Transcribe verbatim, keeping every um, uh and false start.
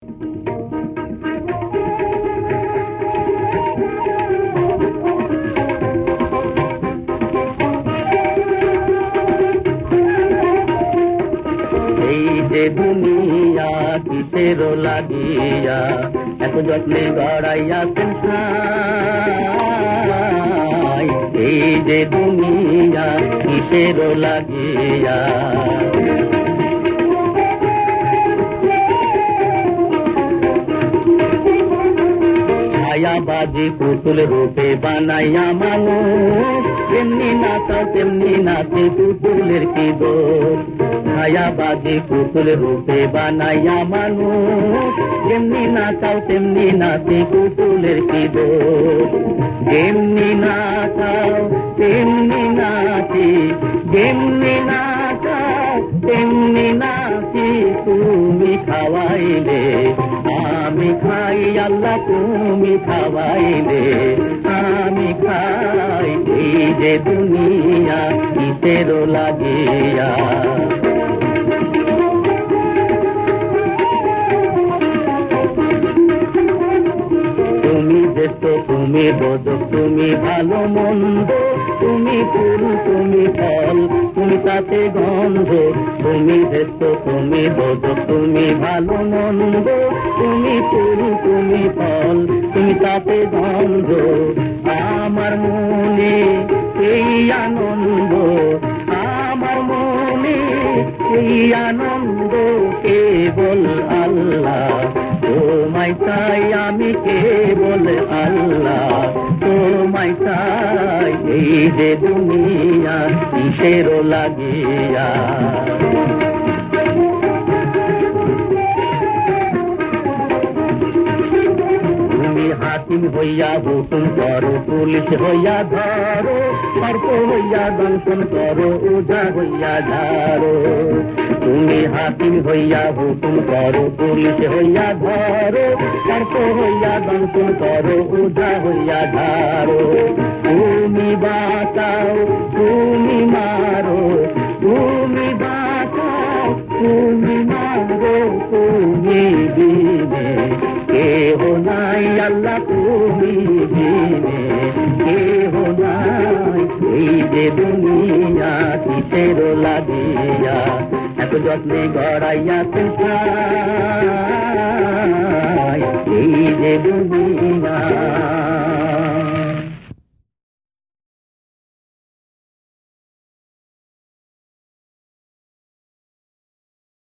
এই যে দুনিয়া কিসের লাগিয়া এত যত্নে গড়াইয়াছেন ঠাই, এই যে দুনিয়া কিসের লাগিয়া। ছায়াবাজি পুতুল রূপে বানাইয়া মানুষ, তেমনি নাচাও তেমনি নাচে পুতুলের কি দোষ। ছায়াবাজি পুতুল রূপে বানাইয়া মানুষ, তেমনি নাচাও তেমনি নাচে পুতুলের কি দোষ। যেমনি নাচাও তেমনি নাচি, যেমনি নাচাও তেমনি নাচি, তুমি খাওয়াইলে আমি খাই আল্লাহ, তুমি খাওয়াইলে আমি খাই। এই যে দুনিয়া কিসের লাগিয়া। তুমি দেশ তুমি বোধক, তুমি ভালো মন্দ, তুমি ফুল তুমি ফল, তুমি তাতে গন্ধ। তুমি দেশ তুমি বোধক, তুমি ভালো মন্দ, তুমি ফুল তুমি ফল, তুমি তাতে গন্ধ। আমার মনে এই আনন্দ, আমার মনে এই আনন্দ কেবল আল্লাহ, তোমায় চাই আমি কেবল আল্লাহ, তোমায় চাই। এই যে দুনিয়া কিসের লাগিয়া। তুমি হাকিম হইয়া হুকুম করো, পুলিশ হইয়া ধরো, সর্প হইয়া দংশন করো, ওঝা হইয়া ঝাড়ো। তুমি হাকিম হইয়া হুকুম করো, পুলিশ হইয়া ধরো, সর্প হইয়া দংশন করো, ওঝা হইয়া ঝাড়ো। তুমি বাঁচাও তুমি মারো, তুমি বাঁচাও তুমি মারো, তুমি দিনে কেহ নাই আল্লাহ, তুমি দিনে কেহ নাই। এই যে দুনিয়া কিসের লাগিয়া এত যত্নে গড়াইয়াছেন ঠাই, এই যে দুনিয়া।